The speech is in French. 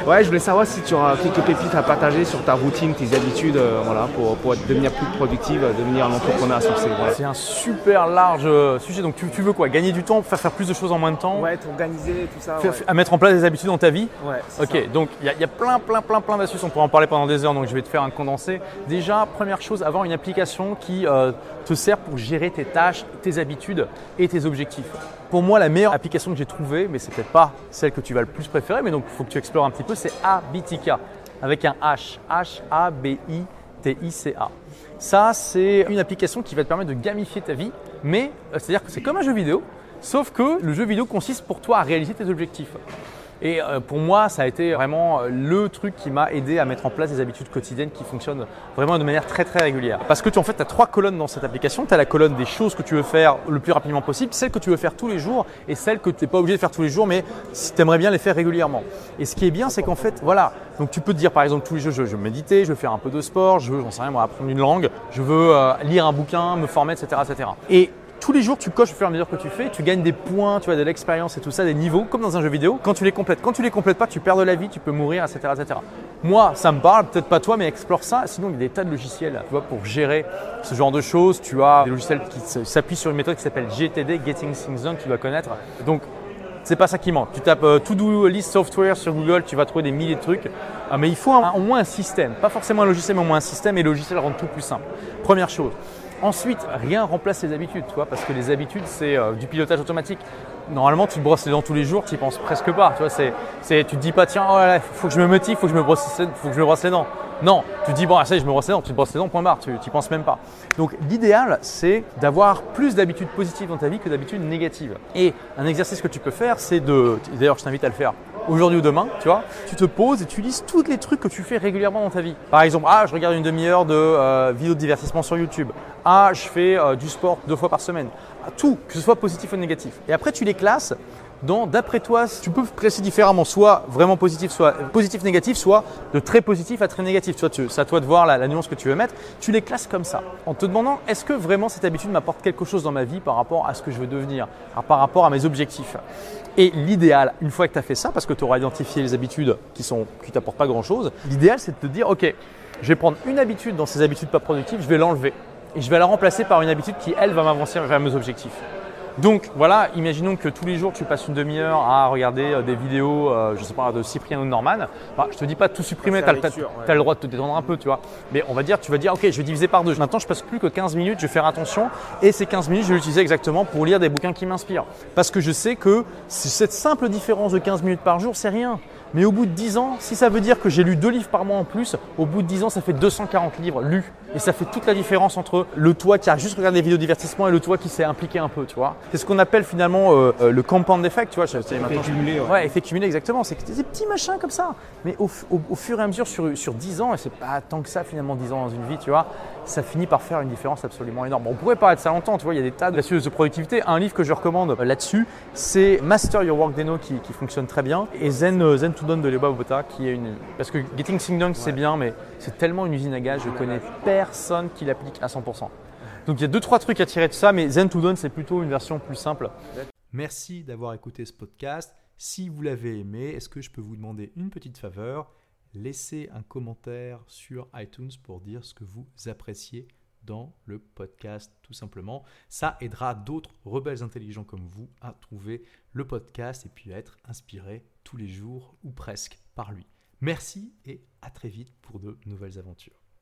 Ouais, je voulais savoir si tu auras quelques pépites à partager sur ta routine, tes habitudes, voilà, pour devenir plus productive, devenir un entrepreneur à succès. Voilà. C'est un super large sujet. Donc tu veux quoi? Gagner du temps, faire plus de choses en moins de temps? Ouais, t'organiser, tout ça. À mettre en place des habitudes dans ta vie? Ouais. Ok, ça. donc il y a plein d'astuces. On pourrait en parler pendant des heures, donc je vais te faire un condensé. Déjà, première chose, avoir une application qui te sert pour gérer tes tâches, tes habitudes et tes objectifs. Pour moi, la meilleure application que j'ai trouvée, mais c'est peut-être pas celle que tu vas le plus préférer, mais donc il faut que tu explores un petit peu, c'est Habitica avec un H, Habitica. Ça, c'est une application qui va te permettre de gamifier ta vie, mais c'est-à-dire que c'est comme un jeu vidéo, sauf que le jeu vidéo consiste pour toi à réaliser tes objectifs. Et pour moi, ça a été vraiment le truc qui m'a aidé à mettre en place des habitudes quotidiennes qui fonctionnent vraiment de manière très régulière. Parce que tu as 3 colonnes dans cette application. Tu as la colonne des choses que tu veux faire le plus rapidement possible, celle que tu veux faire tous les jours et celle que tu n'es pas obligé de faire tous les jours, mais si tu aimerais bien les faire régulièrement. Et ce qui est bien, c'est qu'en fait, voilà, donc tu peux te dire par exemple tous les jours, je veux méditer, je veux faire un peu de sport, je veux, j'en sais rien, moi, apprendre une langue, je veux lire un bouquin, me former, etc. Et tous les jours, tu coches au fur et à mesure que tu fais, tu gagnes des points, tu as de l'expérience et tout ça, des niveaux, comme dans un jeu vidéo. Quand tu les complètes, pas, tu perds de la vie, tu peux mourir, etc. Moi, ça me parle, peut-être pas toi, mais explore ça. Sinon, il y a des tas de logiciels, tu vois, pour gérer ce genre de choses. Tu as des logiciels qui s'appuient sur une méthode qui s'appelle GTD, Getting Things Done, tu dois connaître. Donc, c'est pas ça qui manque. Tu tapes To-Do List Software sur Google, tu vas trouver des milliers de trucs. Mais il faut au moins un système. Pas forcément un logiciel, mais au moins un système. Et le logiciel rend tout plus simple. Première chose. Ensuite, rien remplace les habitudes, tu vois, parce que les habitudes, c'est du pilotage automatique. Normalement, tu te brosses les dents tous les jours, tu n'y penses presque pas. Tu vois, tu te dis pas, tiens, oh là là, faut que je me motive, faut que je me brosse les dents. Non, tu te dis, bon, ça y est, je me brosse les dents, tu te brosses les dents, point barre, tu n'y penses même pas. Donc, l'idéal, c'est d'avoir plus d'habitudes positives dans ta vie que d'habitudes négatives. Et un exercice que tu peux faire, c'est d'ailleurs, je t'invite à le faire aujourd'hui ou demain, tu vois, tu te poses et tu lises tous les trucs que tu fais régulièrement dans ta vie. Par exemple, je regarde une demi-heure de vidéos de divertissement sur YouTube. Je fais du sport 2 fois par semaine. Tout, que ce soit positif ou négatif. Et après, tu les classes d'après toi, tu peux classer différemment, soit vraiment positif, soit positif, négatif, soit de très positif à très négatif. C'est à toi de voir la nuance que tu veux mettre. Tu les classes comme ça, en te demandant est-ce que vraiment cette habitude m'apporte quelque chose dans ma vie par rapport à ce que je veux devenir, par rapport à mes objectifs. Et l'idéal, une fois que tu as fait ça, parce que tu auras identifié les habitudes qui ne t'apportent pas grand-chose, l'idéal c'est de te dire ok, je vais prendre une habitude dans ces habitudes pas productives, je vais l'enlever et je vais la remplacer par une habitude qui, elle, va m'avancer vers mes objectifs. Donc voilà, imaginons que tous les jours tu passes une demi-heure à regarder des vidéos, je sais pas, de Cyprien ou de Norman. Je te dis pas de tout supprimer, tu as le droit de te détendre un peu, tu vois. Mais tu vas dire, ok, je vais diviser par 2. Maintenant, je passe plus que 15 minutes, je vais faire attention et ces 15 minutes, je vais l'utiliser exactement pour lire des bouquins qui m'inspirent. Parce que je sais que cette simple différence de 15 minutes par jour, c'est rien. Mais au bout de 10 ans, si ça veut dire que j'ai lu 2 livres par mois en plus, au bout de 10 ans, ça fait 240 livres lus. Et ça fait toute la différence entre le toi qui a juste regardé des vidéos de divertissement et le toi qui s'est impliqué un peu, tu vois. C'est ce qu'on appelle finalement le compound effect, tu vois. Effet cumulé, ouais, effet cumulé, exactement. C'est des petits machins comme ça. Mais au fur et à mesure, sur 10 ans, et c'est pas tant que ça finalement 10 ans dans une vie, tu vois, ça finit par faire une différence absolument énorme. On pourrait parler de ça longtemps, tu vois, il y a des tas d'astuces de productivité. Un livre que je recommande là-dessus, c'est Master Your Work Deno qui fonctionne très bien, et Zen to Done de Leo Babauta qui est parce que Getting Things Done c'est bien, mais c'est tellement une usine à gaz, je connais personne qui l'applique à 100%. Donc il y a 2-3 trucs à tirer de ça, mais Zen to Done c'est plutôt une version plus simple. Merci d'avoir écouté ce podcast. Si vous l'avez aimé, est-ce que je peux vous demander une petite faveur? Laissez un commentaire sur iTunes pour dire ce que vous appréciez dans le podcast, tout simplement. Ça aidera d'autres rebelles intelligents comme vous à trouver le podcast et puis à être inspirés tous les jours ou presque par lui. Merci et à très vite pour de nouvelles aventures.